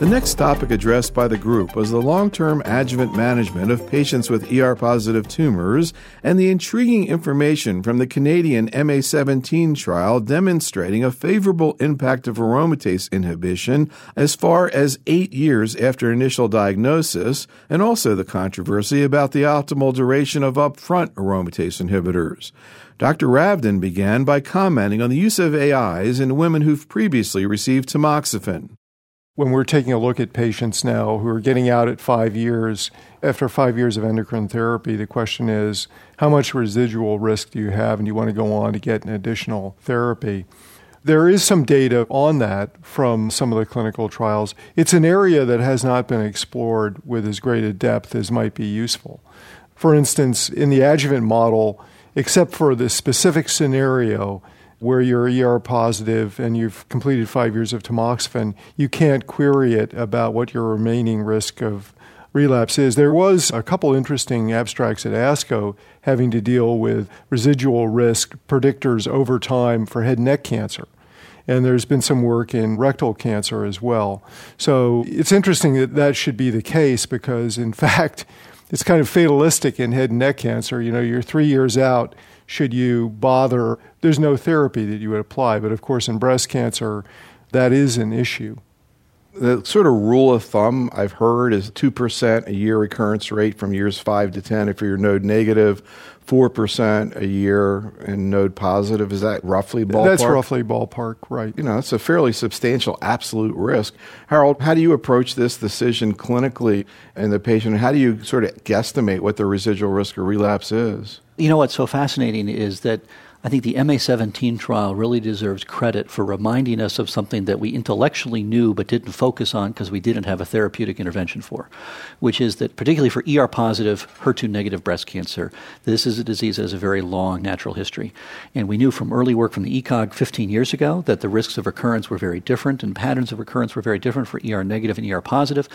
The next topic addressed by the group was the long-term adjuvant management of patients with ER-positive tumors and the intriguing information from the Canadian MA17 trial demonstrating a favorable impact of aromatase inhibition as far as 8 years after initial diagnosis, and also the controversy about the optimal duration of upfront aromatase inhibitors. Dr. Ravdan began by commenting on the use of AIs in women who've previously received tamoxifen. When we're taking a look at patients now who are getting out at 5 years, after 5 years of endocrine therapy, the question is, how much residual risk do you have, and do you want to go on to get an additional therapy? There is some data on that from some of the clinical trials. It's an area that has not been explored with as great a depth as might be useful. For instance, in the adjuvant model, except for the specific scenario where you're ER positive and you've completed 5 years of tamoxifen, you can't query it about what your remaining risk of relapse is. There was a couple interesting abstracts at ASCO having to deal with residual risk predictors over time for head and neck cancer. And there's been some work in rectal cancer as well. So it's interesting that that should be the case because, in fact, it's kind of fatalistic in head and neck cancer. You know, you're 3 years out. Should you bother? There's no therapy that you would apply. But, of course, in breast cancer, that is an issue. The sort of rule of thumb I've heard is 2% a year recurrence rate from years 5 to 10 if you're node negative, 4% a year in node positive. Is that roughly ballpark? That's roughly ballpark, right. You know, it's a fairly substantial absolute risk. Harold, how do you approach this decision clinically in the patient? How do you sort of guesstimate what the residual risk of relapse is? You know what's so fascinating is that I think the MA17 trial really deserves credit for reminding us of something that we intellectually knew but didn't focus on because we didn't have a therapeutic intervention for, which is that particularly for ER-positive, HER2-negative breast cancer, this is a disease that has a very long natural history. And we knew from early work from the ECOG 15 years ago that the risks of recurrence were very different and patterns of recurrence were very different for ER-negative and ER-positive.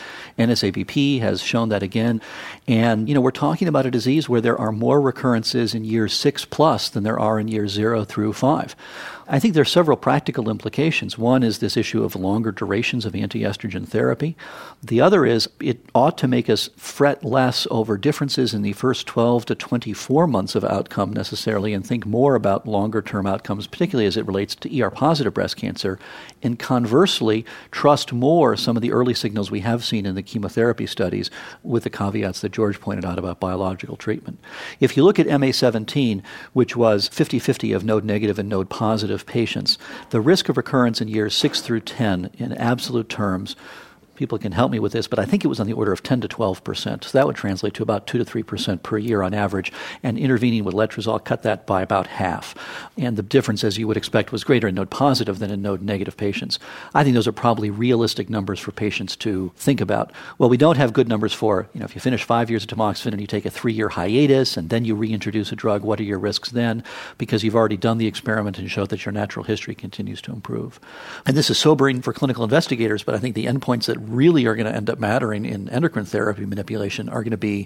NSABP has shown that again. And, you know, we're talking about a disease where there are more recurrences in years 6+ than there are in years 0 through 5. I think there are several practical implications. One is this issue of longer durations of anti-estrogen therapy. The other is it ought to make us fret less over differences in the first 12 to 24 months of outcome necessarily and think more about longer-term outcomes, particularly as it relates to ER-positive breast cancer, and conversely trust more some of the early signals we have seen in the chemotherapy studies with the caveats that George pointed out about biological treatment. If you look at MA17, which was 50-50 of node-negative and node-positive patients, the risk of recurrence in years 6 through 10 in absolute terms, people can help me with this, but I think it was on the order of 10 to 12%. So that would translate to about 2 to 3% per year on average, and intervening with letrozole cut that by about half. And the difference, as you would expect, was greater in node-positive than in node-negative patients. I think those are probably realistic numbers for patients to think about. Well, we don't have good numbers for, if you finish 5 years of tamoxifen and you take a 3-year hiatus and then you reintroduce a drug, what are your risks then? Because you've already done the experiment and showed that your natural history continues to improve. And this is sobering for clinical investigators, but I think the endpoints that really are going to end up mattering in endocrine therapy manipulation are going to be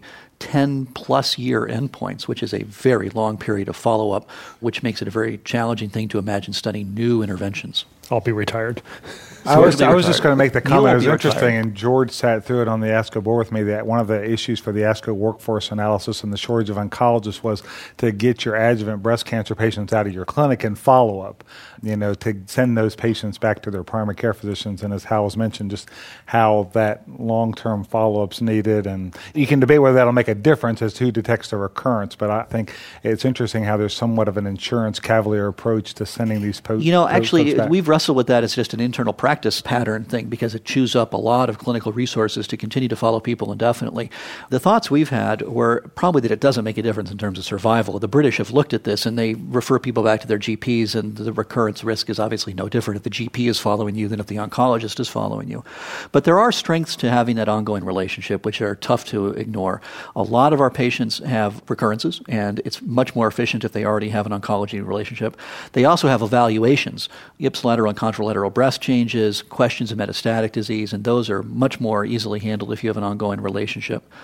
10-plus year endpoints, which is a very long period of follow-up, which makes it a very challenging thing to imagine studying new interventions. I'll be retired. I was just going to make the comment. It was interesting, and George sat through it on the ASCO board with me, that one of the issues for the ASCO workforce analysis and the shortage of oncologists was to get your adjuvant breast cancer patients out of your clinic and follow-up, to send those patients back to their primary care physicians. And as Hal was mentioned, just how that long-term follow-up's needed. And you can debate whether that'll make a difference as to who detects the recurrence, but I think it's interesting how there's somewhat of an insurance cavalier approach to sending these folks actually, back. We've wrestled with that as just an internal practice pattern thing because it chews up a lot of clinical resources to continue to follow people indefinitely. The thoughts we've had were probably that it doesn't make a difference in terms of survival. The British have looked at this and they refer people back to their GPs, and the recurrence risk is obviously no different if the GP is following you than if the oncologist is following you. But there are strengths to having that ongoing relationship which are tough to ignore. A lot of our patients have recurrences, and it's much more efficient if they already have an oncology relationship. They also have evaluations, ipsilateral and contralateral breast changes, questions of metastatic disease, and those are much more easily handled if you have an ongoing relationship.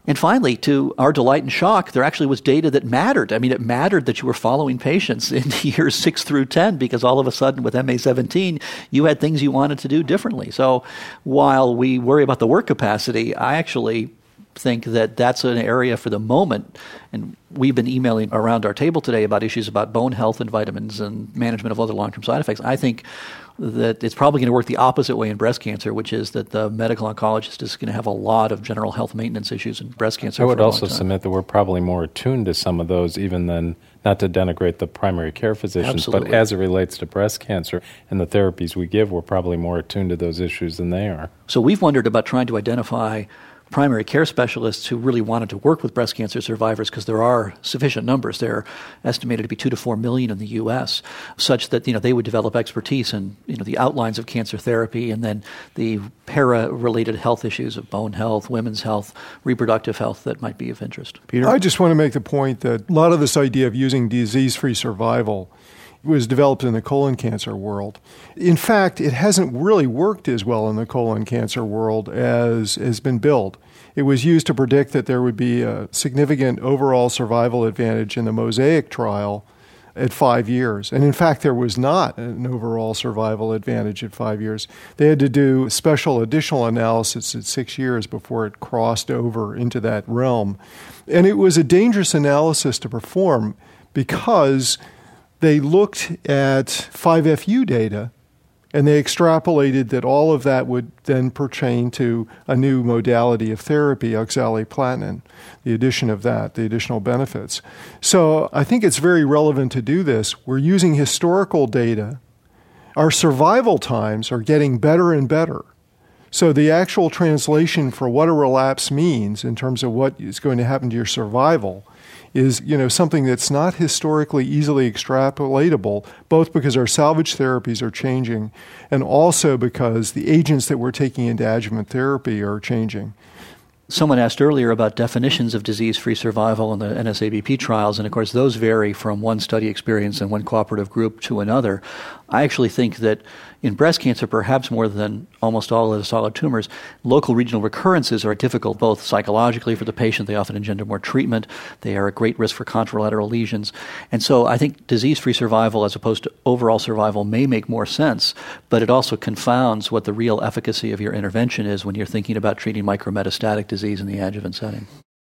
And finally, to our delight and shock, there actually was data that mattered. I mean, it mattered that you were following patients in years 6 through 10 because all of a sudden with MA17, you had things you wanted to do differently. So while we worry about the work capacity, I actually think that that's an area for the moment. And we've been emailing around our table today about issues about bone health and vitamins and management of other long-term side effects. I think that it's probably going to work the opposite way in breast cancer, which is that the medical oncologist is going to have a lot of general health maintenance issues in breast cancer. I would also submit that we're probably more attuned to some of those even than, not to denigrate the primary care physicians, Absolutely. But as it relates to breast cancer and the therapies we give, we're probably more attuned to those issues than they are. So we've wondered about trying to identify primary care specialists who really wanted to work with breast cancer survivors, because there are sufficient numbers. They're estimated to be 2 to 4 million in the U.S., such that they would develop expertise in the outlines of cancer therapy and then the para-related health issues of bone health, women's health, reproductive health that might be of interest. Peter? I just want to make the point that a lot of this idea of using disease-free survival was developed in the colon cancer world. In fact, it hasn't really worked as well in the colon cancer world as has been billed. It was used to predict that there would be a significant overall survival advantage in the MOSAIC trial at 5 years. And in fact, there was not an overall survival advantage at 5 years. They had to do special additional analysis at 6 years before it crossed over into that realm. And it was a dangerous analysis to perform because they looked at 5FU data, and they extrapolated that all of that would then pertain to a new modality of therapy, oxaliplatin, the addition of that, the additional benefits. So I think it's very relevant to do this. We're using historical data. Our survival times are getting better and better. So the actual translation for what a relapse means in terms of what is going to happen to your survival is, something that's not historically easily extrapolatable, both because our salvage therapies are changing and also because the agents that we're taking into adjuvant therapy are changing. Someone asked earlier about definitions of disease-free survival in the NSABP trials, and of course those vary from one study experience and one cooperative group to another. I actually think that in breast cancer, perhaps more than almost all of the solid tumors, local regional recurrences are difficult both psychologically for the patient. They often engender more treatment. They are at great risk for contralateral lesions. And so I think disease-free survival as opposed to overall survival may make more sense, but it also confounds what the real efficacy of your intervention is when you're thinking about treating micrometastatic disease in the adjuvant setting.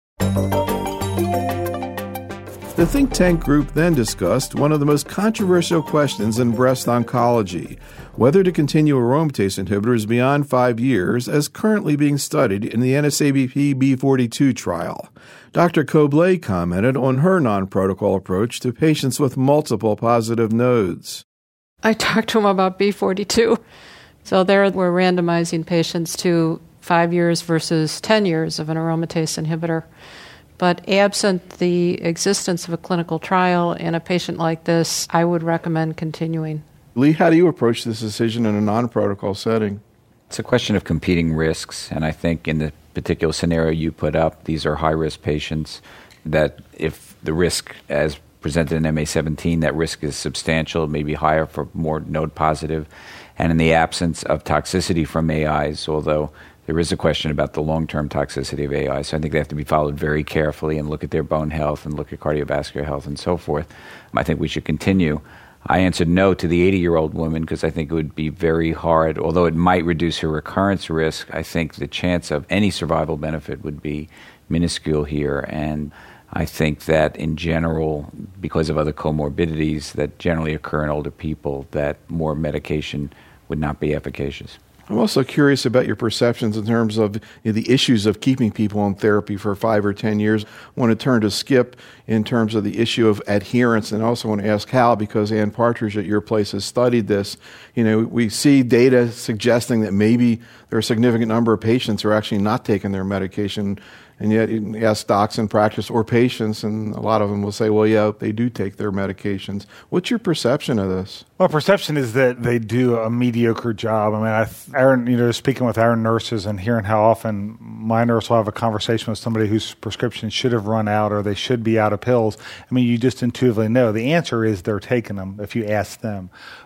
The think tank group then discussed one of the most controversial questions in breast oncology, whether to continue aromatase inhibitors beyond 5 years as currently being studied in the NSABP B42 trial. Dr. Cobley commented on her non-protocol approach to patients with multiple positive nodes. I talked to him about B42. So there we're randomizing patients to 5 years versus 10 years of an aromatase inhibitor. But absent the existence of a clinical trial in a patient like this, I would recommend continuing. Lee, how do you approach this decision in a non-protocol setting? It's a question of competing risks, and I think in the particular scenario you put up, these are high-risk patients that if the risk as presented in MA17, that risk is substantial, maybe higher for more node-positive, and in the absence of toxicity from AIs, although there is a question about the long-term toxicity of AI, so I think they have to be followed very carefully and look at their bone health and look at cardiovascular health and so forth. I think we should continue. I answered no to the 80-year-old woman because I think it would be very hard. Although it might reduce her recurrence risk, I think the chance of any survival benefit would be minuscule here. And I think that in general, because of other comorbidities that generally occur in older people, that more medication would not be efficacious. I'm also curious about your perceptions in terms of the issues of keeping people on therapy for 5 or 10 years. I want to turn to Skip in terms of the issue of adherence, and also want to ask Hal, because Ann Partridge at your place has studied this. We see data suggesting that maybe there are a significant number of patients who are actually not taking their medication, and yet you ask docs in practice or patients, and a lot of them will say, well, yeah, they do take their medications. What's your perception of this? Well, perception is that they do a mediocre job. I mean, speaking with our nurses and hearing how often my nurse will have a conversation with somebody whose prescription should have run out or they should be out of pills. I mean, you just intuitively know. The answer is they're taking them if you ask them.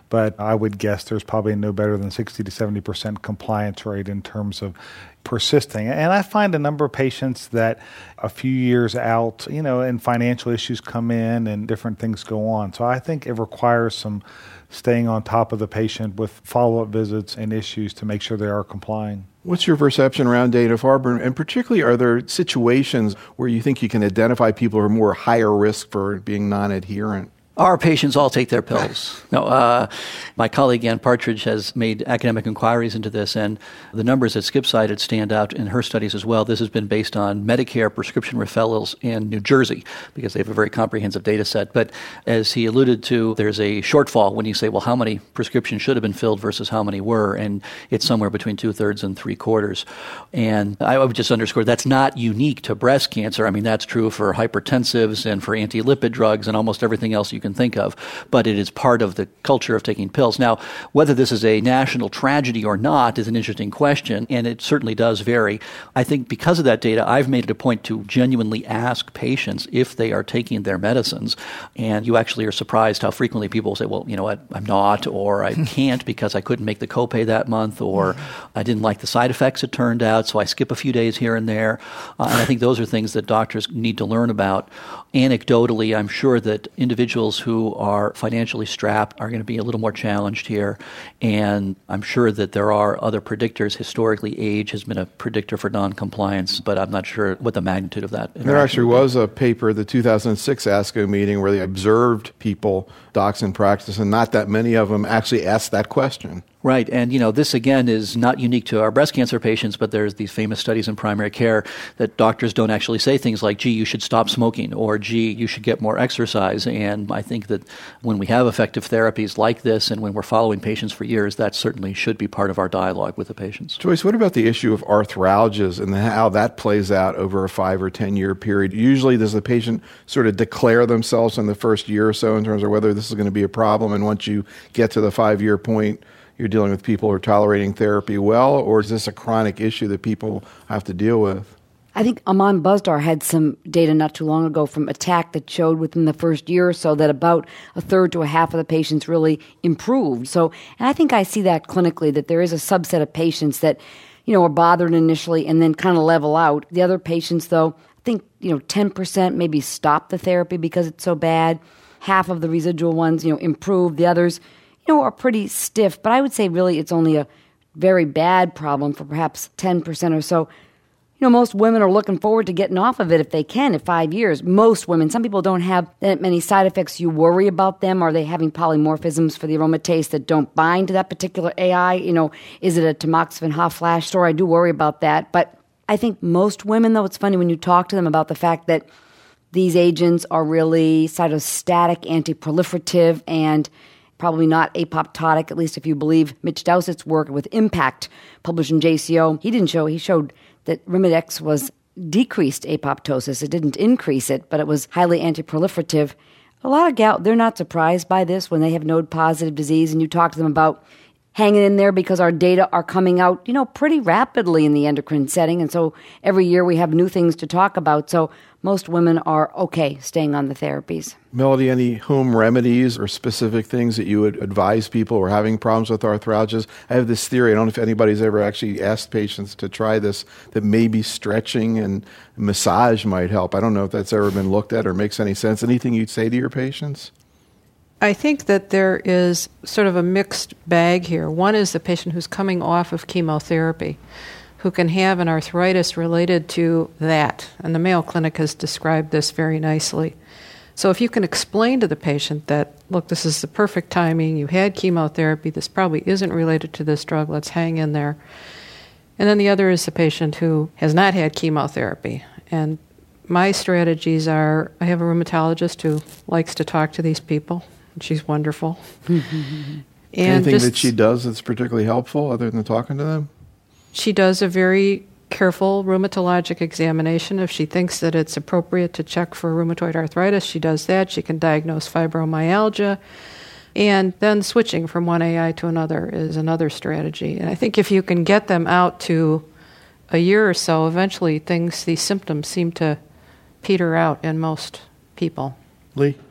but I would guess there's probably no better than 60 to 70% compliance rate in terms of persisting. And I find a number of patients that a few years out, and financial issues come in and different things go on. So I think it requires some staying on top of the patient with follow-up visits and issues to make sure they are complying. What's your perception around Dana-Farber? And particularly, are there situations where you think you can identify people who are more higher risk for being non-adherent? Our patients all take their pills. No, my colleague Ann Partridge has made academic inquiries into this, and the numbers that Skip cited stand out in her studies as well. This has been based on Medicare prescription refills in New Jersey, because they have a very comprehensive data set. But as he alluded to, there's a shortfall when you say, well, how many prescriptions should have been filled versus how many were, and it's somewhere between 2/3 and 3/4. And I would just underscore that's not unique to breast cancer. I mean, that's true for hypertensives and for anti-lipid drugs and almost everything else you can think of, but it is part of the culture of taking pills. Now, whether this is a national tragedy or not is an interesting question, and it certainly does vary. I think because of that data, I've made it a point to genuinely ask patients if they are taking their medicines, and you actually are surprised how frequently people say, well, you know what, I'm not, or I can't because I couldn't make the copay that month, or I didn't like the side effects, it turned out, so I skip a few days here and there. And I think those are things that doctors need to learn about. Anecdotally, I'm sure that individuals who are financially strapped are going to be a little more challenged here, and I'm sure that there are other predictors. Historically, age has been a predictor for noncompliance, but I'm not sure what the magnitude of that. There actually was a paper, the 2006 ASCO meeting, where they observed people, docs in practice, and not that many of them actually asked that question. Right. And, this again is not unique to our breast cancer patients, but there's these famous studies in primary care that doctors don't actually say things like, gee, you should stop smoking, or gee, you should get more exercise. And I think that when we have effective therapies like this and when we're following patients for years, that certainly should be part of our dialogue with the patients. Joyce, what about the issue of arthralgias and how that plays out over a 5 or 10 year period? Usually does the patient sort of declare themselves in the first year or so in terms of whether this is going to be a problem, and once you get to the 5-year point, you're dealing with people who are tolerating therapy well, or is this a chronic issue that people have to deal with? I think Aman Buzdar had some data not too long ago from ATTACK that showed within the first year or so that about a third to a half of the patients really improved. So, and I think I see that clinically, that there is a subset of patients that, are bothered initially and then kind of level out. The other patients, though, I think, 10% maybe stop the therapy because it's so bad. Half of the residual ones, improve. The others, are pretty stiff, but I would say really it's only a very bad problem for perhaps 10% or so. Most women are looking forward to getting off of it if they can in 5 years. Most women. Some people don't have that many side effects. You worry about them. Are they having polymorphisms for the aromatase that don't bind to that particular AI? Is it a tamoxifen hot flash store? I do worry about that. But I think most women, though, it's funny when you talk to them about the fact that these agents are really cytostatic, anti-proliferative, and probably not apoptotic, at least if you believe Mitch Dowsett's work with Impact, published in JCO. He showed that Arimidex was decreased apoptosis. It didn't increase it, but it was highly anti-proliferative. A lot of gout, they're not surprised by this when they have node-positive disease, and you talk to them about hanging in there because our data are coming out, pretty rapidly in the endocrine setting, and so every year we have new things to talk about. So most women are okay staying on the therapies. Melody, any home remedies or specific things that you would advise people who are having problems with arthralgias? I have this theory, I don't know if anybody's ever actually asked patients to try this, that maybe stretching and massage might help. I don't know if that's ever been looked at or makes any sense. Anything you'd say to your patients? I think that there is sort of a mixed bag here. One is the patient who's coming off of chemotherapy, who can have an arthritis related to that. And the Mayo Clinic has described this very nicely. So if you can explain to the patient that, look, this is the perfect timing, you had chemotherapy, this probably isn't related to this drug, let's hang in there. And then the other is the patient who has not had chemotherapy. And my strategies are, I have a rheumatologist who likes to talk to these people. She's wonderful. And anything that she does that's particularly helpful other than talking to them? She does a very careful rheumatologic examination. If she thinks that it's appropriate to check for rheumatoid arthritis, she does that. She can diagnose fibromyalgia. And then switching from one AI to another is another strategy. And I think if you can get them out to a year or so, eventually these symptoms seem to peter out in most people. Lee?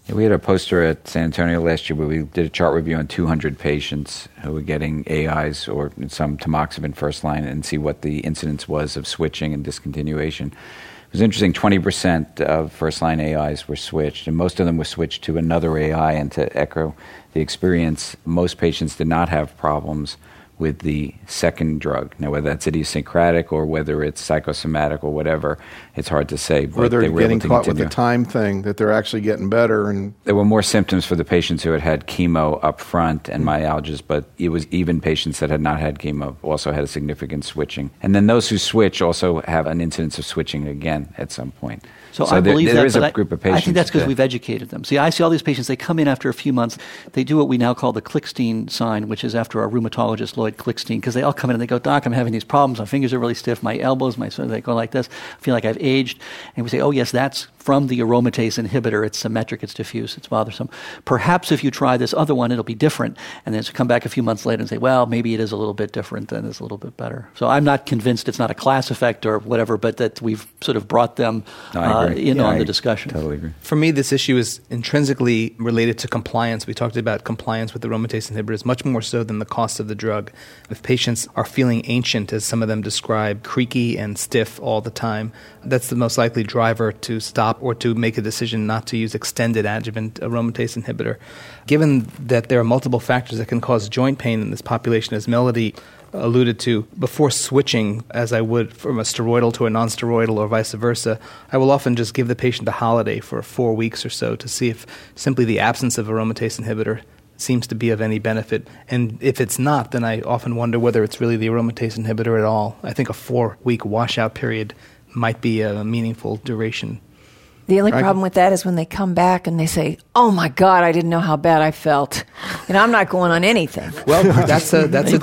Yeah, we had a poster at San Antonio last year where we did a chart review on 200 patients who were getting AIs or some tamoxifen first line and see what the incidence was of switching and discontinuation. It was interesting, 20% of first-line AIs were switched, and most of them were switched to another AI. And to echo the experience, most patients did not have problems with the second drug. Now, whether that's idiosyncratic or whether it's psychosomatic or whatever, it's hard to say. Or they're getting caught with the time thing, that they're actually getting better. And there were more symptoms for the patients who had chemo up front and myalgias, but it was even patients that had not had chemo also had a significant switching. And then those who switch also have an incidence of switching again at some point. So I believe there is a group of patients. I think that's because we've educated them. See, I see all these patients, they come in after a few months, they do what we now call the Klickstein sign, which is after our rheumatologist, Lloyd Klickstein, because they all come in and they go, Doc, I'm having these problems, my fingers are really stiff, my elbows, they go like this, I feel like I've aged. And we say, oh yes, that's from the aromatase inhibitor. It's symmetric, it's diffuse, it's bothersome. Perhaps if you try this other one, it'll be different. And then come back a few months later and say, well, maybe it is a little bit different and it's a little bit better. So I'm not convinced it's not a class effect or whatever, but that we've sort of brought them on the discussion. Totally agree. For me, this issue is intrinsically related to compliance. We talked about compliance with aromatase inhibitors much more so than the cost of the drug. If patients are feeling ancient, as some of them describe, creaky and stiff all the time, that's the most likely driver to stop or to make a decision not to use extended adjuvant aromatase inhibitor. Given that there are multiple factors that can cause joint pain in this population, as Melody alluded to, before switching, as I would from a steroidal to a non-steroidal or vice versa, I will often just give the patient a holiday for 4 weeks or so to see if simply the absence of aromatase inhibitor seems to be of any benefit. And if it's not, then I often wonder whether it's really the aromatase inhibitor at all. I think a 4-week washout period might be a meaningful duration. The only problem with that is when they come back and they say, oh my God, I didn't know how bad I felt. And I'm not going on anything. Well, that's a decision.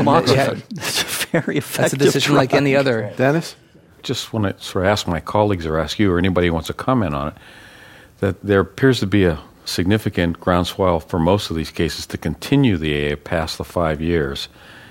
It's a very effective That's a decision drug. like any other. Dennis? Just want to sort of ask my colleagues or ask you or anybody who wants to comment on it, that there appears to be a significant groundswell for most of these cases to continue the AA past the 5 years.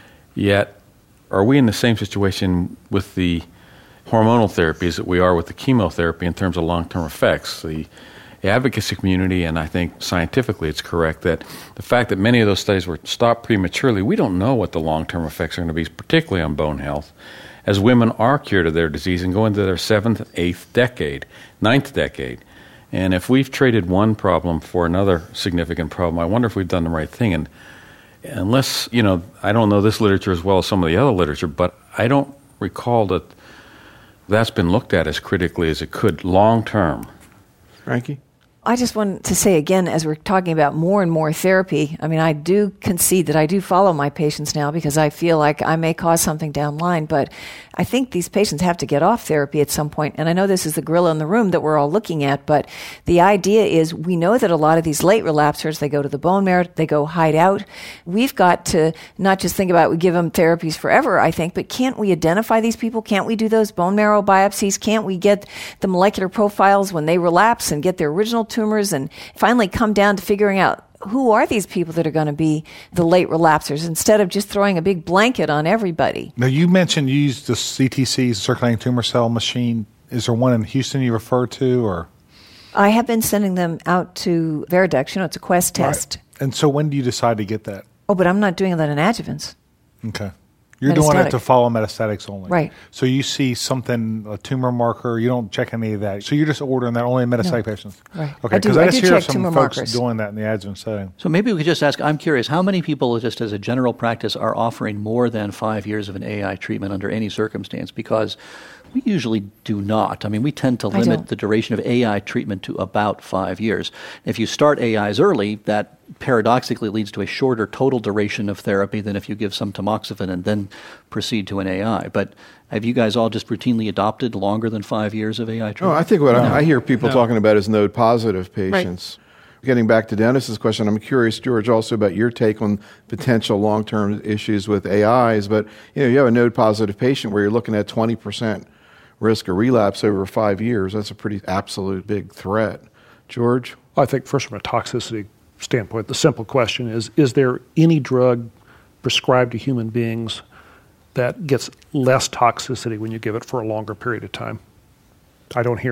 Yet, are we in the same situation with the hormonal therapies that we are with the chemotherapy in terms of long-term effects? The advocacy community, and I think scientifically it's correct, that the fact that many of those studies were stopped prematurely, we don't know what the long-term effects are going to be, particularly on bone health, as women are cured of their disease and go into their 7th, 8th decade, 9th decade. And if we've traded one problem for another significant problem, I wonder if we've done the right thing. And unless, I don't know this literature as well as some of the other literature, but I don't recall that that's been looked at as critically as it could long term. Frankie? I just wanted to say again, as we're talking about more and more therapy, I mean, I do concede that I do follow my patients now because I feel like I may cause something down the line, but I think these patients have to get off therapy at some point. And I know this is the gorilla in the room that we're all looking at, but the idea is we know that a lot of these late relapsers, they go to the bone marrow, they go hide out. We've got to not just think about we give them therapies forever, I think, but can't we identify these people? Can't we do those bone marrow biopsies? Can't we get the molecular profiles when they relapse and get their original tumors and finally come down to figuring out who are these people that are going to be the late relapsers instead of just throwing a big blanket on everybody? Now, you mentioned you used the CTC, circulating tumor cell machine. Is there one in Houston you refer to? Or I have been sending them out to Veridex. It's a Quest test. Right. And so when do you decide to get that? Oh, but I'm not doing that in adjuvants. Okay. You're doing it to follow metastatics only. Right. So you see something, a tumor marker, you don't check any of that. So you're just ordering that only in metastatic patients? Right. Okay, because I just hear some folks markers doing that in the adjuvant setting. So maybe we could just ask, I'm curious, how many people just as a general practice are offering more than 5 years of an AI treatment under any circumstance? Because we usually do not. I mean, we tend to limit the duration of AI treatment to about 5 years. If you start AIs early, that paradoxically leads to a shorter total duration of therapy than if you give some tamoxifen and then proceed to an AI. But have you guys all just routinely adopted longer than 5 years of AI treatment? Oh, I think what I hear people talking about is node-positive patients. Right. Getting back to Dennis's question, I'm curious, George, also about your take on potential long-term issues with AIs. But you have a node-positive patient where you're looking at 20% risk of relapse over 5 years. That's a pretty absolute big threat. George? I think first from a toxicity standpoint, the simple question is there any drug prescribed to human beings that gets less toxicity when you give it for a longer period of time? I don't hear any.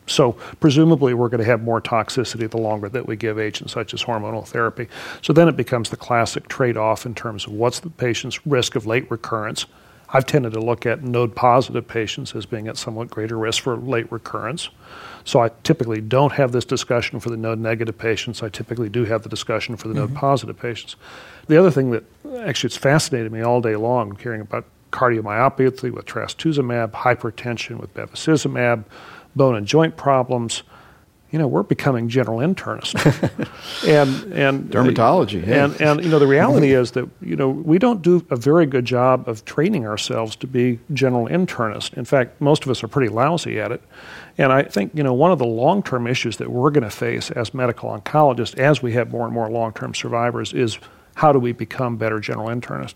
So presumably we're going to have more toxicity the longer that we give agents such as hormonal therapy. So then it becomes the classic trade-off in terms of what's the patient's risk of late recurrence. I've tended to look at node-positive patients as being at somewhat greater risk for late recurrence. So I typically don't have this discussion for the node-negative patients. I typically do have the discussion for the node-positive patients. The other thing that actually it's fascinated me all day long, hearing about cardiomyopathy with trastuzumab, hypertension with bevacizumab, bone and joint problems. We're becoming general internists. and dermatology. And the reality is that, we don't do a very good job of training ourselves to be general internists. In fact, most of us are pretty lousy at it. And I think, one of the long-term issues that we're going to face as medical oncologists as we have more and more long-term survivors is how do we become better general internists?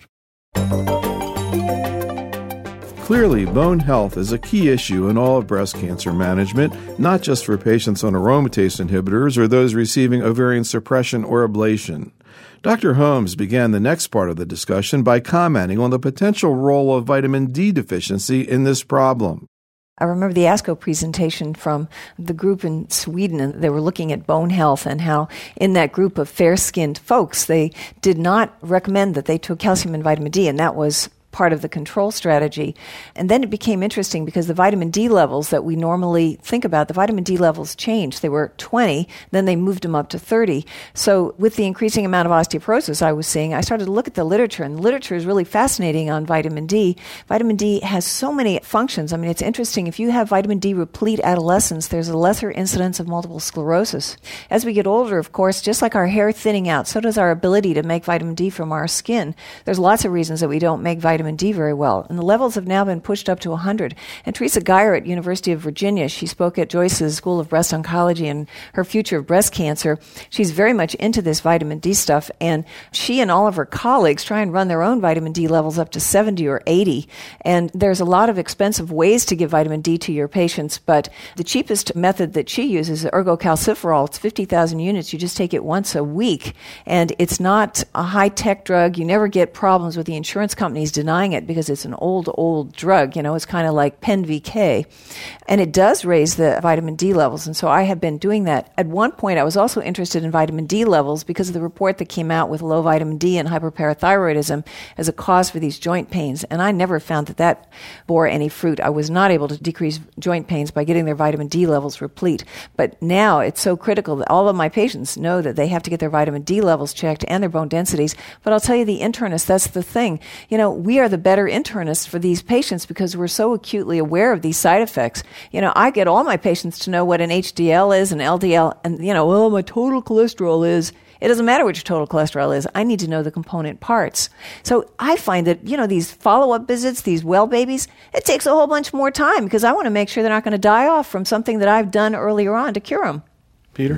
Clearly, bone health is a key issue in all of breast cancer management, not just for patients on aromatase inhibitors or those receiving ovarian suppression or ablation. Dr. Holmes began the next part of the discussion by commenting on the potential role of vitamin D deficiency in this problem. I remember the ASCO presentation from the group in Sweden, and they were looking at bone health and how in that group of fair-skinned folks, they did not recommend that they took calcium and vitamin D, and that was part of the control strategy. And then it became interesting because the vitamin D levels that we normally think about, the vitamin D levels changed. They were 20, then they moved them up to 30. So with the increasing amount of osteoporosis I was seeing, I started to look at the literature, and the literature is really fascinating on vitamin D. Vitamin D has so many functions. I mean, it's interesting. If you have vitamin D replete adolescence, there's a lesser incidence of multiple sclerosis. As we get older, of course, just like our hair thinning out, so does our ability to make vitamin D from our skin. There's lots of reasons that we don't make vitamin D very well, and the levels have now been pushed up to 100. And Teresa Geyer at University of Virginia, she spoke at Joyce's School of Breast Oncology and her future of breast cancer. She's very much into this vitamin D stuff, and she and all of her colleagues try and run their own vitamin D levels up to 70 or 80. And there's a lot of expensive ways to give vitamin D to your patients, but the cheapest method that she uses is ergocalciferol. It's 50,000 units. You just take it once a week, and it's not a high-tech drug. You never get problems with the insurance companies denying it because it's an old drug. It's kind of like PenVK. And it does raise the vitamin D levels. And so I have been doing that. At one point, I was also interested in vitamin D levels because of the report that came out with low vitamin D and hyperparathyroidism as a cause for these joint pains. And I never found that bore any fruit. I was not able to decrease joint pains by getting their vitamin D levels replete. But now it's so critical that all of my patients know that they have to get their vitamin D levels checked and their bone densities. But I'll tell you, the internist, that's the thing. We are the better internists for these patients because we're so acutely aware of these side effects. I get all my patients to know what an HDL is, an LDL, and, my total cholesterol is. It doesn't matter what your total cholesterol is. I need to know the component parts. So I find that, these follow-up visits, these well babies, it takes a whole bunch more time because I want to make sure they're not going to die off from something that I've done earlier on to cure them. Peter?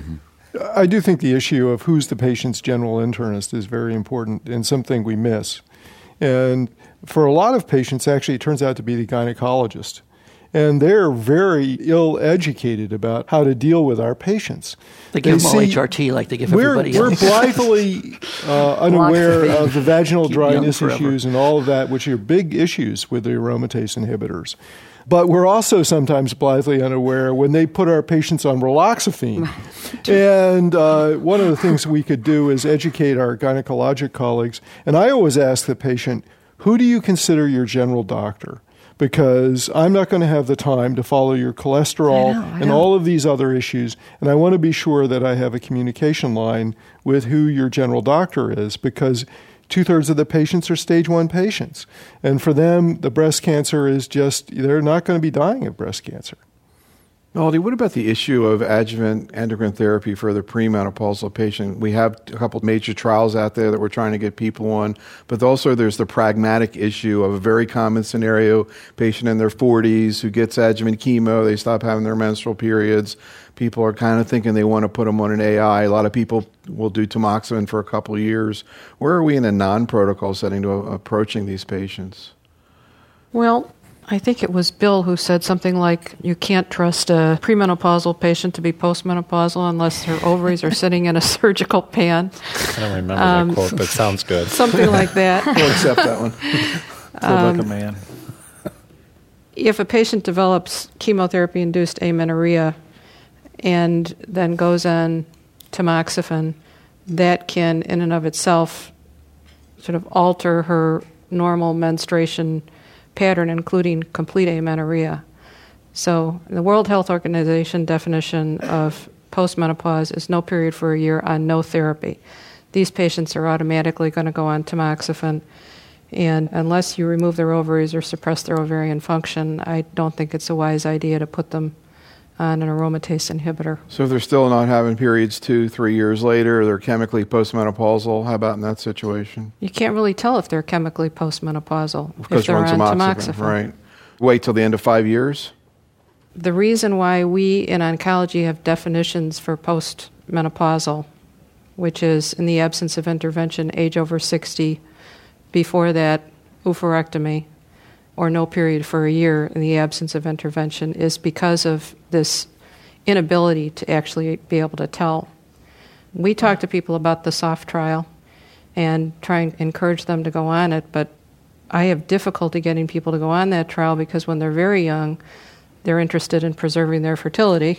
I do think the issue of who's the patient's general internist is very important and something we miss. And for a lot of patients, actually, it turns out to be the gynecologist. And they're very ill-educated about how to deal with our patients. They give them all HRT like they give everybody else. We're blithely unaware of the vaginal dryness issues and all of that, which are big issues with the aromatase inhibitors. But we're also sometimes blithely unaware when they put our patients on raloxifene. And one of the things we could do is educate our gynecologic colleagues. And I always ask the patient, who do you consider your general doctor? Because I'm not going to have the time to follow your cholesterol and all of these other issues. And I want to be sure that I have a communication line with who your general doctor is, because 2/3 of the patients are stage 1 patients. And for them, the breast cancer is they're not going to be dying of breast cancer. Melody, what about the issue of adjuvant endocrine therapy for the premenopausal patient? We have a couple of major trials out there that we're trying to get people on, but also there's the pragmatic issue of a very common scenario, patient in their 40s who gets adjuvant chemo, they stop having their menstrual periods. People are kind of thinking they want to put them on an AI. A lot of people will do tamoxifen for a couple of years. Where are we in a non-protocol setting to approaching these patients? Well, I think it was Bill who said something like, you can't trust a premenopausal patient to be postmenopausal unless her ovaries are sitting in a surgical pan. I don't remember that quote, but it sounds good. Something like that. We'll accept that one. Sounds like a man. If a patient develops chemotherapy-induced amenorrhea, and then goes on tamoxifen, that can, in and of itself, sort of alter her normal menstruation pattern, including complete amenorrhea. So the World Health Organization definition of postmenopause is no period for a year on no therapy. These patients are automatically going to go on tamoxifen, and unless you remove their ovaries or suppress their ovarian function, I don't think it's a wise idea to put them on an aromatase inhibitor. So if they're still not having periods 2-3 years later, they're chemically postmenopausal, how about in that situation? You can't really tell if they're chemically postmenopausal Because if they're on tamoxifen. Right. Wait till the end of 5 years? The reason why we in oncology have definitions for postmenopausal, which is in the absence of intervention, age over 60, before that, oophorectomy, or no period for a year in the absence of intervention, is because of this inability to actually be able to tell. We talk to people about the SOFT trial and try and encourage them to go on it, but I have difficulty getting people to go on that trial because when they're very young, they're interested in preserving their fertility,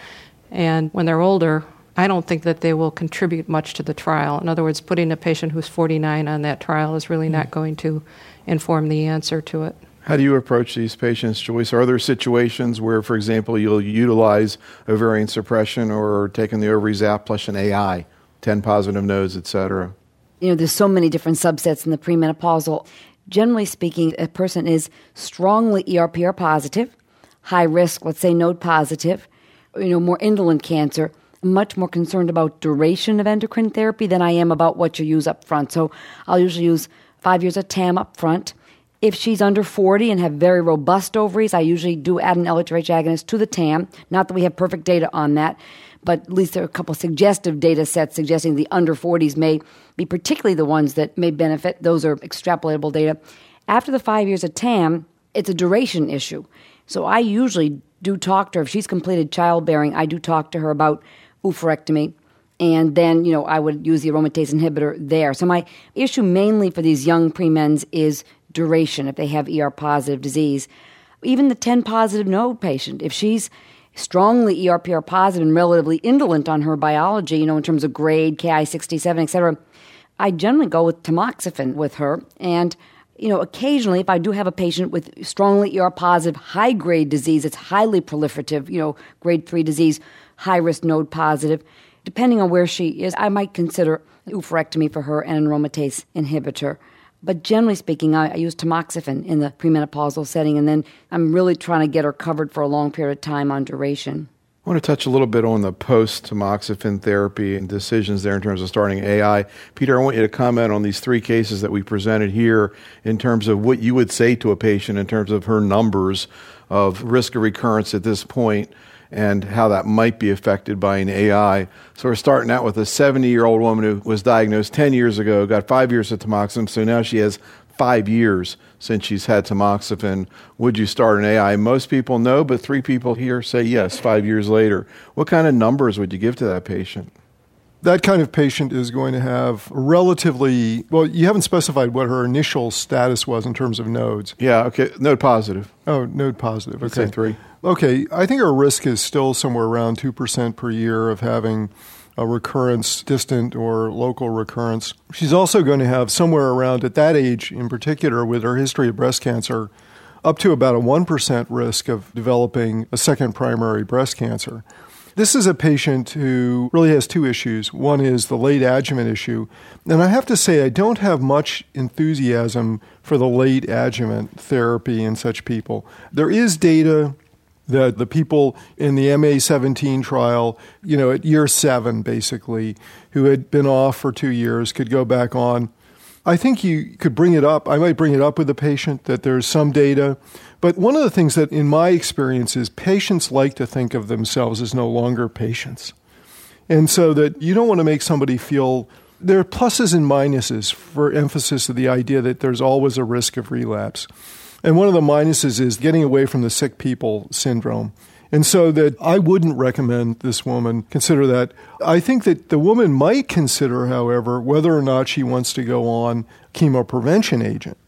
and when they're older, I don't think that they will contribute much to the trial. In other words, putting a patient who's 49 on that trial is really not going to inform the answer to it. How do you approach these patients, Joyce? Are there situations where, for example, you'll utilize ovarian suppression or taking the ovaries out plus an AI, 10 positive nodes, et cetera? There's so many different subsets in the premenopausal. Generally speaking, a person is strongly ER/PR positive, high risk, let's say node positive, more indolent cancer. I'm much more concerned about duration of endocrine therapy than I am about what you use up front. So I'll usually use 5 years of TAM up front. If she's under 40 and have very robust ovaries, I usually do add an LHRH agonist to the TAM. Not that we have perfect data on that, but at least there are a couple suggestive data sets suggesting the under 40s may be particularly the ones that may benefit. Those are extrapolatable data. After the 5 years of TAM, it's a duration issue. So I usually do talk to her. If she's completed childbearing, I do talk to her about oophorectomy, and then, I would use the aromatase inhibitor there. So my issue mainly for these young premens is duration, if they have ER-positive disease. Even the 10-positive node patient, if she's strongly ER/PR positive and relatively indolent on her biology, in terms of grade, Ki-67, et cetera, I generally go with tamoxifen with her. And, occasionally, if I do have a patient with strongly ER-positive, high-grade disease, it's highly proliferative, grade 3 disease, high-risk node positive, depending on where she is, I might consider oophorectomy for her and an aromatase inhibitor. But generally speaking, I use tamoxifen in the premenopausal setting, and then I'm really trying to get her covered for a long period of time on duration. I want to touch a little bit on the post-tamoxifen therapy and decisions there in terms of starting AI. Peter, I want you to comment on these 3 cases that we presented here in terms of what you would say to a patient in terms of her numbers of risk of recurrence at this point and how that might be affected by an AI. So we're starting out with a 70-year-old woman who was diagnosed 10 years ago, got 5 years of tamoxifen, so now she has 5 years since she's had tamoxifen. Would you start an AI? Most people know, but 3 people here say yes 5 years later. What kind of numbers would you give to that patient? That kind of patient is going to have relatively, well, you haven't specified what her initial status was in terms of nodes. Yeah, okay, node positive. Oh, node positive. Let's Okay. say 3. Okay, I think her risk is still somewhere around 2% per year of having a recurrence, distant or local recurrence. She's also going to have somewhere around, at that age in particular, with her history of breast cancer, up to about a 1% risk of developing a second primary breast cancer. This is a patient who really has 2 issues. One is the late adjuvant issue. And I have to say, I don't have much enthusiasm for the late adjuvant therapy in such people. There is data that the people in the MA17 trial, at year 7, basically, who had been off for 2 years could go back on. I think you could bring it up. I might bring it up with the patient that there's some data. But one of the things that in my experience is patients like to think of themselves as no longer patients. And so that you don't want to make somebody feel there are pluses and minuses for emphasis of the idea that there's always a risk of relapse. And one of the minuses is getting away from the sick people syndrome. And so that I wouldn't recommend this woman consider that. I think that the woman might consider, however, whether or not she wants to go on chemoprevention agent.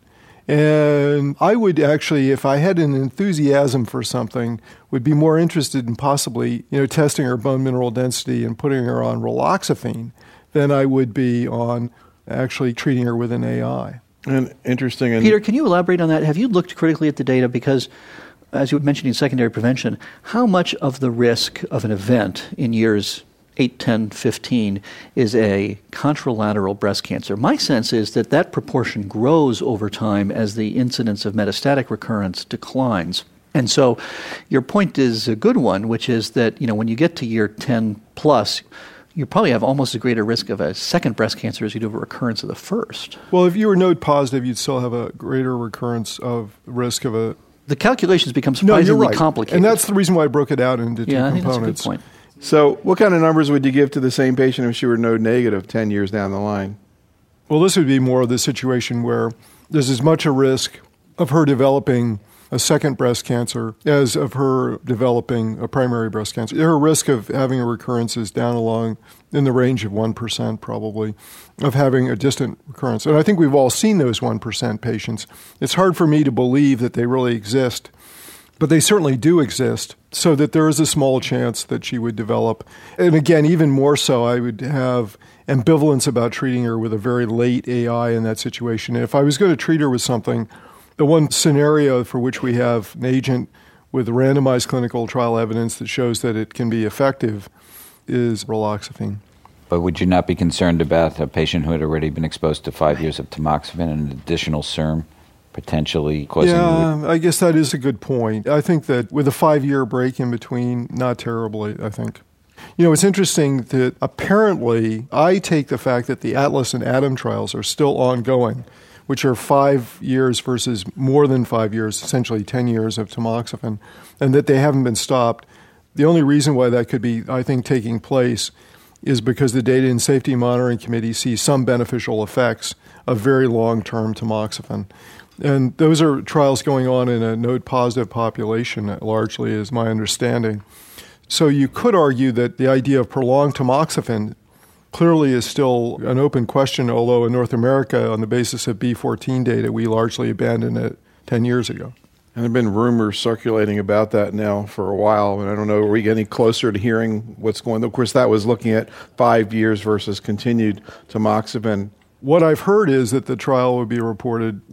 And I would actually, if I had an enthusiasm for something, would be more interested in possibly, testing her bone mineral density and putting her on raloxifene than I would be on actually treating her with an AI. And interesting. Peter, can you elaborate on that? Have you looked critically at the data? Because, as you were mentioning secondary prevention, how much of the risk of an event in years 8, 10, 15 is a contralateral breast cancer? My sense is that proportion grows over time as the incidence of metastatic recurrence declines. And so your point is a good one, which is that, when you get to year 10 plus, you probably have almost as great a risk of a second breast cancer as you do of a recurrence of the first. Well, if you were node positive, you'd still have a greater recurrence of risk of a... The calculations become surprisingly complicated. And that's the reason why I broke it out into two components. I think that's a good point. So what kind of numbers would you give to the same patient if she were node negative 10 years down the line? Well, this would be more of the situation where there's as much a risk of her developing a second breast cancer as of her developing a primary breast cancer. Her risk of having a recurrence is down along in the range of 1% probably of having a distant recurrence. And I think we've all seen those 1% patients. It's hard for me to believe that they really exist, but they certainly do exist, so that there is a small chance that she would develop. And again, even more so, I would have ambivalence about treating her with a very late AI in that situation. And if I was going to treat her with something, the one scenario for which we have an agent with randomized clinical trial evidence that shows that it can be effective is raloxifene. But would you not be concerned about a patient who had already been exposed to 5 years of tamoxifen and an additional SERM potentially causing... Yeah, I guess that is a good point. I think that with a 5-year break in between, not terribly, I think. It's interesting that apparently I take the fact that the Atlas and ATOM trials are still ongoing, which are 5 years versus more than 5 years, essentially 10 years of tamoxifen, and that they haven't been stopped. The only reason why that could be, I think, taking place is because the Data and Safety Monitoring Committee sees some beneficial effects of very long-term tamoxifen. And those are trials going on in a node-positive population, largely, is my understanding. So you could argue that the idea of prolonged tamoxifen clearly is still an open question, although in North America, on the basis of B14 data, we largely abandoned it 10 years ago. And there have been rumors circulating about that now for a while, and I don't know, are we getting closer to hearing what's going on? Of course, that was looking at 5 years versus continued tamoxifen. What I've heard is that the trial will be reported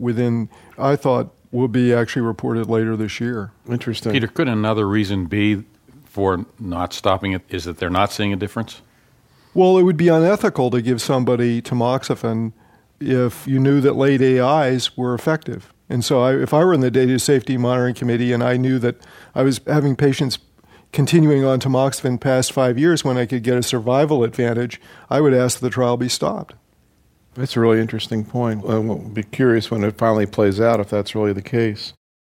will be actually reported later this year. Interesting. Peter, could another reason be for not stopping it is that they're not seeing a difference? Well, it would be unethical to give somebody tamoxifen if you knew that late AIs were effective. And so if I were in the Data Safety Monitoring Committee and I knew that I was having patients continuing on tamoxifen past 5 years when I could get a survival advantage, I would ask the trial be stopped. That's a really interesting point. We'll be curious when it finally plays out if that's really the case.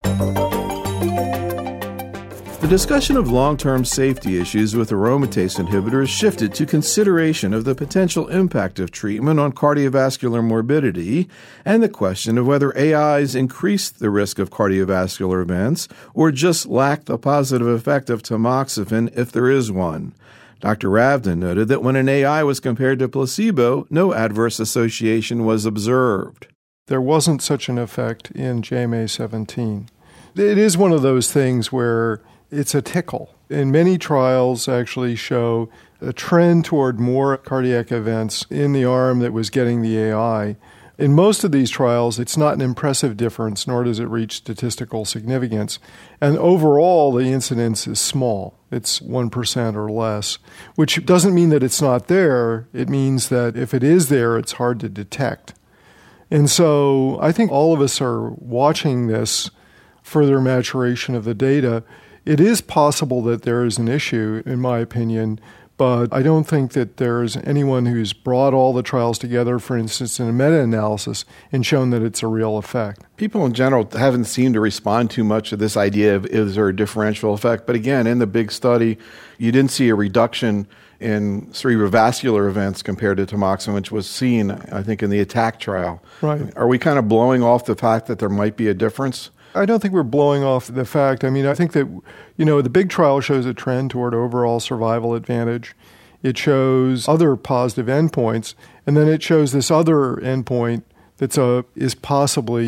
The discussion of long-term safety issues with aromatase inhibitors shifted to consideration of the potential impact of treatment on cardiovascular morbidity and the question of whether AIs increase the risk of cardiovascular events or just lack the positive effect of tamoxifen if there is one. Dr. Ravdan noted that when an AI was compared to placebo, no adverse association was observed. There wasn't such an effect in JMA-17. It is one of those things where it's a tickle. And many trials actually show a trend toward more cardiac events in the arm that was getting the AI. In most of these trials, it's not an impressive difference, nor does it reach statistical significance. And overall, the incidence is small. It's 1% or less, which doesn't mean that it's not there. It means that if it is there, it's hard to detect. And so I think all of us are watching this further maturation of the data. It is possible that there is an issue, in my opinion, but I don't think that there's anyone who's brought all the trials together, for instance, in a meta-analysis, and shown that it's a real effect. People in general haven't seemed to respond too much to this idea of is there a differential effect. But again, in the big study, you didn't see a reduction in cerebrovascular events compared to tamoxifen, which was seen, I think, in the ATTACK trial. Right. Are we kind of blowing off the fact that there might be a difference? I don't think we're blowing off the fact. I mean, I think that, the big trial shows a trend toward overall survival advantage. It shows other positive endpoints, and then it shows this other endpoint that is possibly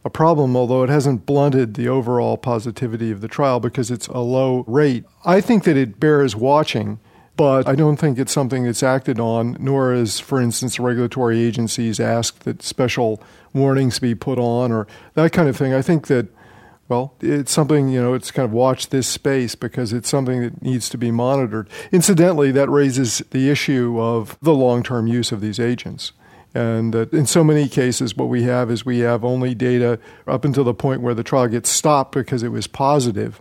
a problem, although it hasn't blunted the overall positivity of the trial because it's a low rate. I think that it bears watching, but I don't think it's something that's acted on, nor is, for instance, regulatory agencies asked that special warnings be put on or that kind of thing. I think that, well, it's something, it's kind of watch this space because it's something that needs to be monitored. Incidentally, that raises the issue of the long-term use of these agents. And in so many cases, what we have is we have only data up until the point where the trial gets stopped because it was positive.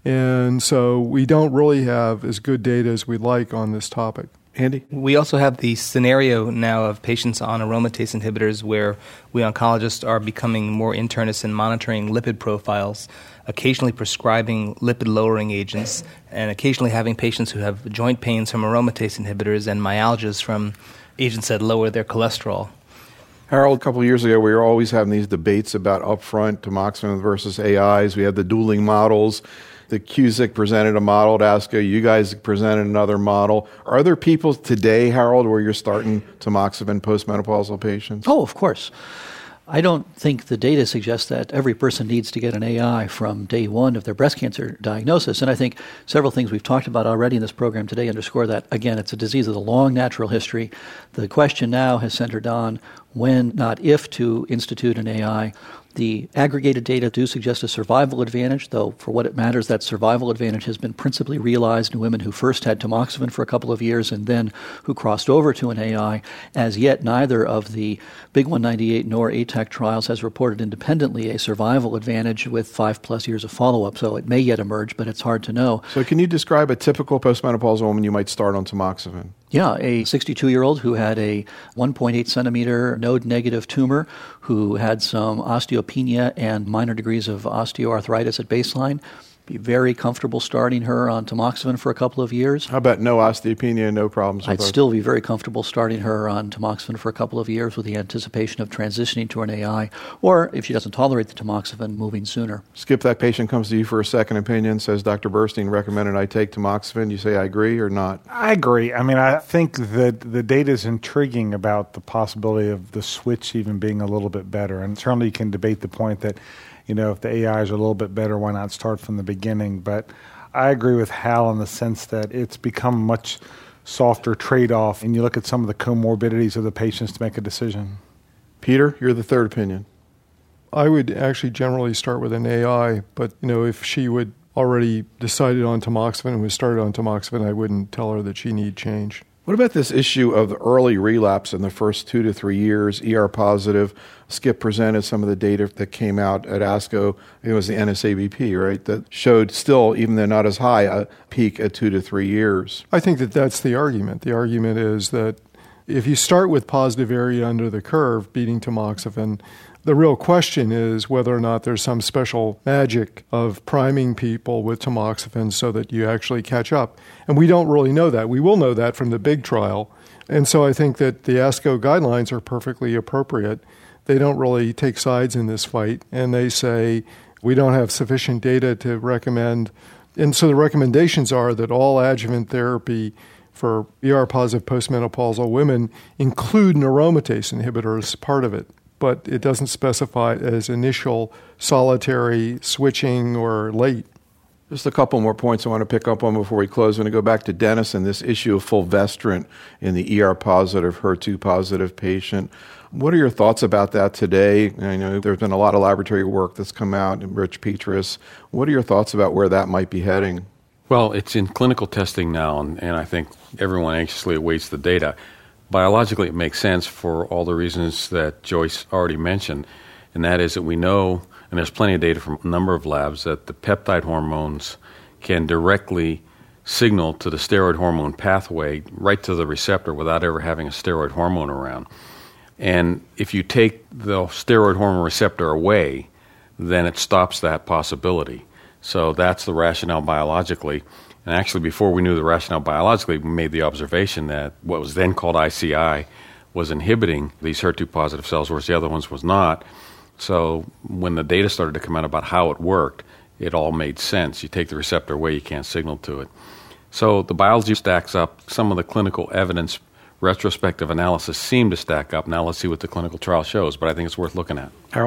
And so we don't really have as good data as we'd like on this topic. Andy? We also have the scenario now of patients on aromatase inhibitors where we oncologists are becoming more internists in monitoring lipid profiles, occasionally prescribing lipid-lowering agents, and occasionally having patients who have joint pains from aromatase inhibitors and myalgias from agents that lower their cholesterol. Harold, a couple of years ago, we were always having these debates about upfront tamoxifen versus AIs. We had the dueling models. The Cusick presented a model at ASCO. You guys presented another model. Are there people today, Harold, where you're starting tamoxifen postmenopausal patients? Oh, of course. I don't think the data suggests that every person needs to get an AI from day one of their breast cancer diagnosis. And I think several things we've talked about already in this program today underscore that. Again, it's a disease with a long natural history. The question now has centered on when, not if, to institute an AI. The aggregated data do suggest a survival advantage, though for what it matters, that survival advantage has been principally realized in women who first had tamoxifen for a couple of years and then who crossed over to an AI. As yet, neither of the Big 198 nor ATAC trials has reported independently a survival advantage with 5+ years of follow-up, so it may yet emerge, but it's hard to know. So can you describe a typical postmenopausal woman you might start on tamoxifen? Yeah, a 62-year-old who had a 1.8 centimeter node-negative tumor, who had some osteopenia and minor degrees of osteoarthritis at baseline. Be very comfortable starting her on tamoxifen for a couple of years. How about no osteopenia, no problems with I'd still be very comfortable starting her on tamoxifen for a couple of years with the anticipation of transitioning to an AI, or if she doesn't tolerate the tamoxifen, moving sooner. Skip, that patient comes to you for a second opinion, says Dr. Burstein recommended I take tamoxifen. You say I agree or not? I agree. I mean, I think that the data is intriguing about the possibility of the switch even being a little bit better. And certainly you can debate the point that if the AIs are a little bit better, why not start from the beginning? But I agree with Hal in the sense that it's become much softer trade-off, and you look at some of the comorbidities of the patients to make a decision. Peter, you're the third opinion. I would actually generally start with an AI, but if she would already decided on tamoxifen and was started on tamoxifen, I wouldn't tell her that she need change. What about this issue of the early relapse in the first 2 to 3 years, ER positive? Skip presented some of the data that came out at ASCO. It was the NSABP, right, that showed still, even though not as high, a peak at 2 to 3 years. I think that that's the argument. The argument is that if you start with positive area under the curve, beating tamoxifen, the real question is whether or not there's some special magic of priming people with tamoxifen so that you actually catch up. And we don't really know that. We will know that from the big trial. And so I think that the ASCO guidelines are perfectly appropriate. They don't really take sides in this fight, and they say we don't have sufficient data to recommend. And so the recommendations are that all adjuvant therapy for ER-positive postmenopausal women include an aromatase inhibitor as part of it. But it doesn't specify as initial solitary switching or late. Just a couple more points I want to pick up on before we close. I'm going to go back to Dennis and this issue of fulvestrant in the ER-positive, HER2-positive patient. What are your thoughts about that today? I know there's been a lot of laboratory work that's come out, and Rich Petrus. What are your thoughts about where that might be heading? Well, it's in clinical testing now, and I think everyone anxiously awaits the data. Biologically, it makes sense for all the reasons that Joyce already mentioned, and that is that we know, and there's plenty of data from a number of labs, that the peptide hormones can directly signal to the steroid hormone pathway right to the receptor without ever having a steroid hormone around. And if you take the steroid hormone receptor away, then it stops that possibility. So that's the rationale biologically. And actually, before we knew the rationale biologically, we made the observation that what was then called ICI was inhibiting these HER2-positive cells, whereas the other ones was not. So when the data started to come out about how it worked, it all made sense. You take the receptor away, you can't signal to it. So the biology stacks up. Some of the clinical evidence, retrospective analysis seem to stack up. Now let's see what the clinical trial shows, but I think it's worth looking at. Harold?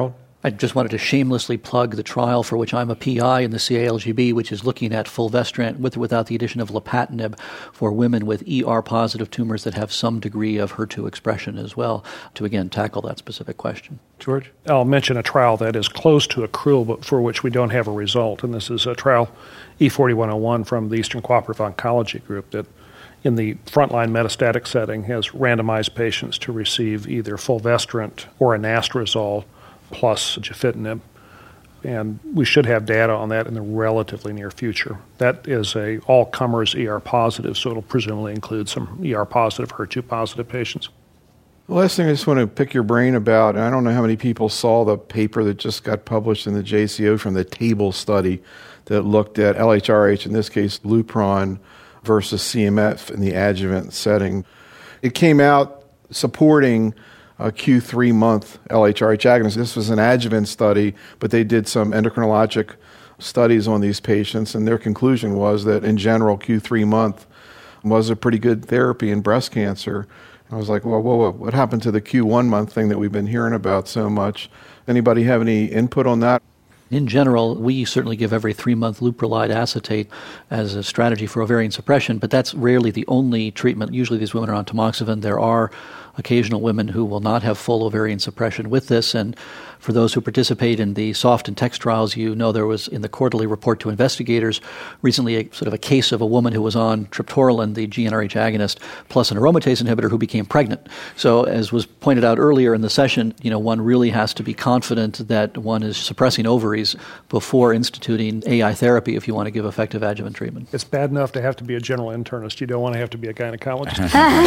I just wanted to shamelessly plug the trial for which I'm a PI in the CALGB, which is looking at fulvestrant with or without the addition of lapatinib for women with ER-positive tumors that have some degree of HER2 expression as well, to again tackle that specific question. George? I'll mention a trial that is close to accrual, but for which we don't have a result, and this is a trial E4101 from the Eastern Cooperative Oncology Group that in the frontline metastatic setting has randomized patients to receive either fulvestrant or anastrozole plus gefitinib, and we should have data on that in the relatively near future. That is a all-comers ER-positive, so it'll presumably include some ER-positive, HER2-positive patients. The last thing I just want to pick your brain about, I don't know how many people saw the paper that just got published in the JCO from the TABLE study that looked at LHRH, in this case Lupron, versus CMF in the adjuvant setting. It came out supporting a Q3 month LHRH agonist. This was an adjuvant study, but they did some endocrinologic studies on these patients, and their conclusion was that in general, Q3 month was a pretty good therapy in breast cancer. I was like, well, what happened to the Q1 month thing that we've been hearing about so much? Anybody have any input on that? In general, we certainly give every 3-month leuprolide acetate as a strategy for ovarian suppression, but that's rarely the only treatment. Usually these women are on tamoxifen. There are occasional women who will not have full ovarian suppression with this, and for those who participate in the SOFT and TEX trials, you know there was in the quarterly report to investigators recently a case of a woman who was on triptorelin, the GnRH agonist, plus an aromatase inhibitor who became pregnant. So as was pointed out earlier in the session, one really has to be confident that one is suppressing ovaries before instituting AI therapy if you want to give effective adjuvant treatment. It's bad enough to have to be a general internist. You don't want to have to be a gynecologist.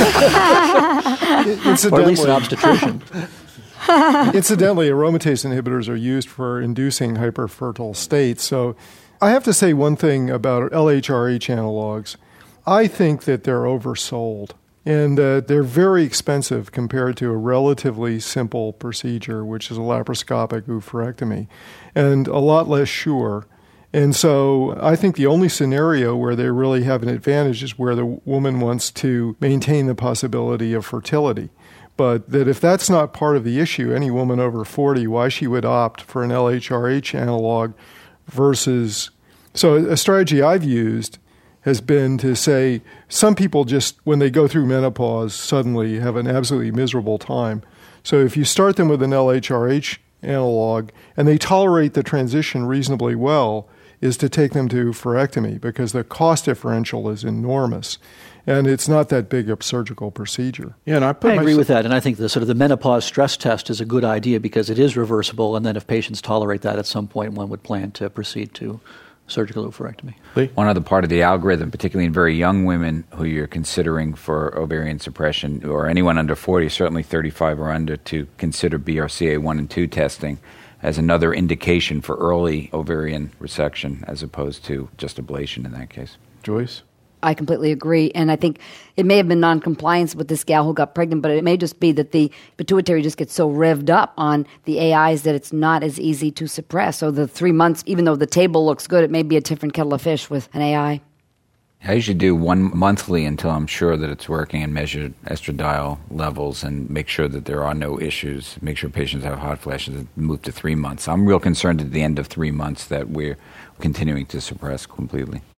Or at least an obstetrician. Incidentally, aromatase inhibitors are used for inducing hyperfertile states. So I have to say one thing about LHRH analogs. I think that they're oversold and that they're very expensive compared to a relatively simple procedure, which is a laparoscopic oophorectomy, and a lot less sure. And so I think the only scenario where they really have an advantage is where the woman wants to maintain the possibility of fertility. But that if that's not part of the issue, any woman over 40, why she would opt for an LHRH analog versus... So a strategy I've used has been to say some people just, when they go through menopause, suddenly have an absolutely miserable time. So if you start them with an LHRH analog and they tolerate the transition reasonably well, is to take them to oophorectomy because the cost differential is enormous. And it's not that big a surgical procedure. Yeah, and I agree with that. And I think the menopause stress test is a good idea because it is reversible. And then if patients tolerate that at some point, one would plan to proceed to surgical oophorectomy. Lee? One other part of the algorithm, particularly in very young women who you're considering for ovarian suppression, or anyone under 40, certainly 35 or under, to consider BRCA1 and 2 testing as another indication for early ovarian resection as opposed to just ablation in that case. Joyce? I completely agree. And I think it may have been noncompliance with this gal who got pregnant, but it may just be that the pituitary just gets so revved up on the AIs that it's not as easy to suppress. So the 3 months, even though the table looks good, it may be a different kettle of fish with an AI. I usually do 1 monthly until I'm sure that it's working and measure estradiol levels and make sure that there are no issues, make sure patients have hot flashes, and move to 3 months. I'm real concerned at the end of 3 months that we're continuing to suppress completely.